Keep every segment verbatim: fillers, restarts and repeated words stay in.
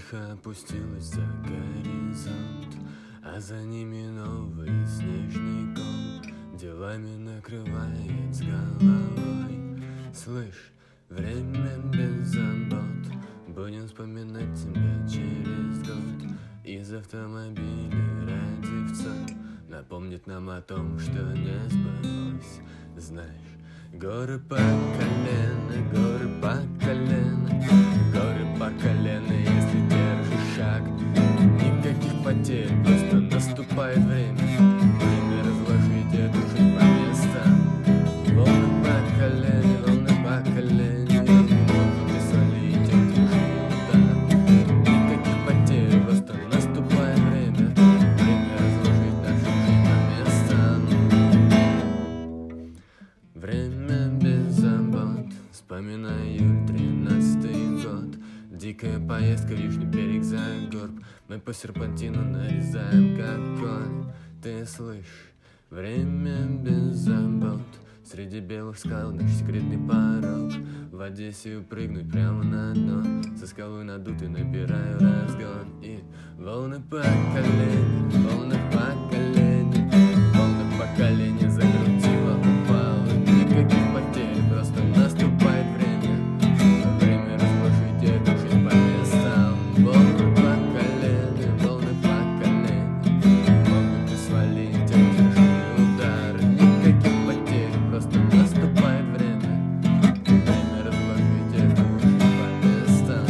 тихо опустилась за горизонт, а за ними новый снежный ком делами накрывает с головой. Слышь, время без забот, будем вспоминать тебя через год. Из автомобиля радиовца напомнит нам о том, что не сбылось. Знаешь, горы по колено, горы по колено, горы по колено, если держишь шаг. Никаких потерь, просто наступает время, время разложить эту жизнь по местам. Волны по колено, волны по колено, могут и солить эти удар. Никаких потерь, просто наступает время, время разложить нашу жизнь по местам. Время без забот, вспоминаю июль тринадцатый год. Дикая поездка в южный берег за горб. Мы по серпантину нарезаем как конь. Ты слышишь, время без забот, среди белых скал наш секретный порог. В Одессе упрыгнуть прямо на дно, со скалы надутой набираю разгон. И волны по колени, волны по колени, волны по колени закрутила, упала. Никаких потерь, просто наступает время, время разложить эту жизнь по местам. Волны по колени, волны по колени, могут и свалить тяжелый удар. Никаких потерь, просто наступает время, время разложить эту жизнь по местам.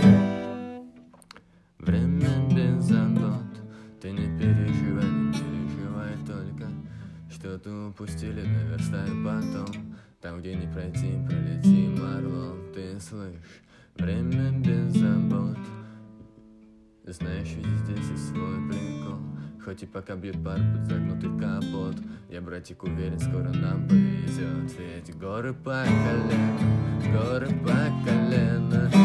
Время без забот, ты не переживай, не переживай только, что-то упустили, наверстаем потом. Там, где не пройти, пролетим орлом. Ты слышишь, время без забот, знаешь, ведь здесь и свой прикол. Хоть и пока бьет пар под загнутый капот, я, братик, уверен, скоро нам повезет. Ведь горы по колено, горы по колено,